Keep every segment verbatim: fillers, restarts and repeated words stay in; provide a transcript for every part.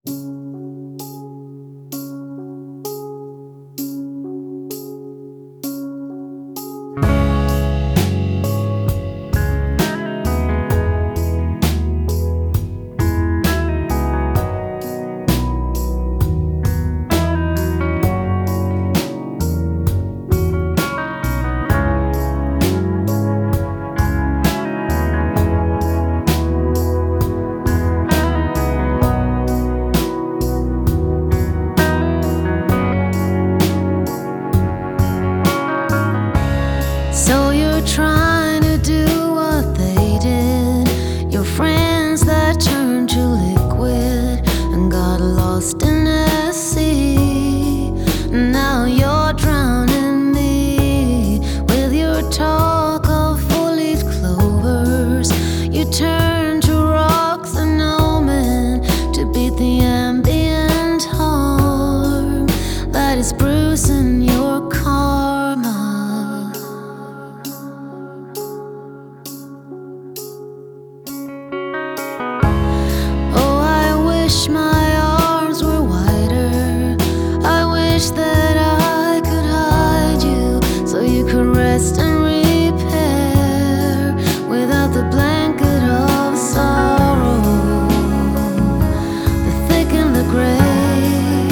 So you're trying to do what they did, your friends that turned to liquid and got lost in the sea. Now you're drowning me with your talk of four-leaf clovers. You turn to rocks and no man to beat the ambient harm that is bruising your karma. Wish my arms were wider. I wish that I could hide you so you could rest and repair without the blanket of sorrow, the thick and the gray.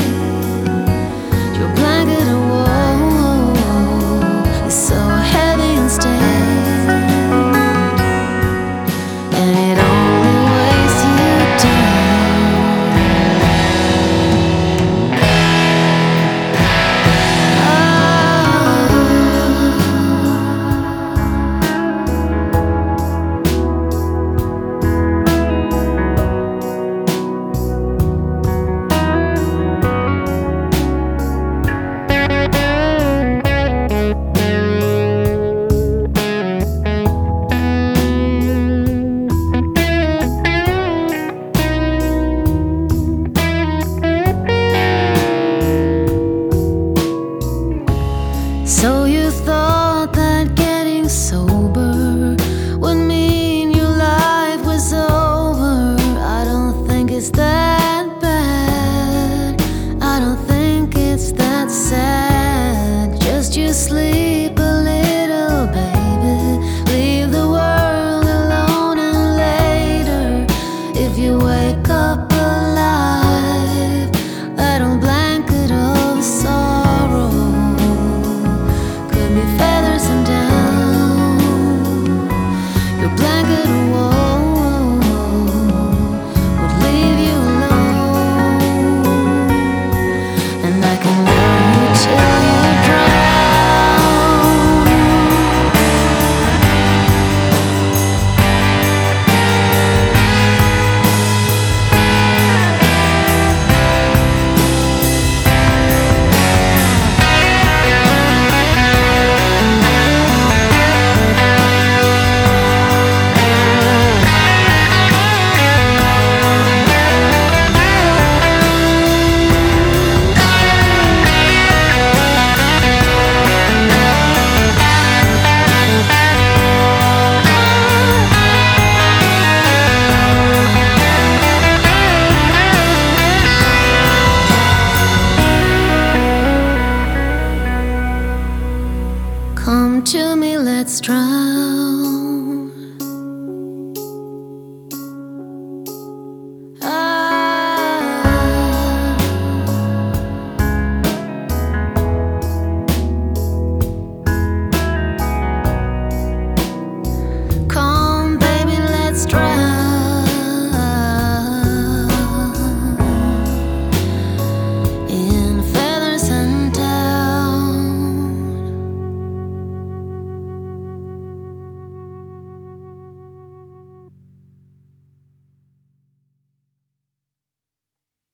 Your blanket of woe is so heavy and stained, and it only weighs you down. So you thought that getting sober would mean your life was over. I don't think it's that bad. I don't think it's that sad. Just you sleep a little, baby. Leave the world alone, and later, if you wake up alive, that old blanket of sorrow be feathers and down. Your blanket of woe would leave you alone, and I can love you till you drown. Come to me, let's drown. Ah. Come, baby, let's drown.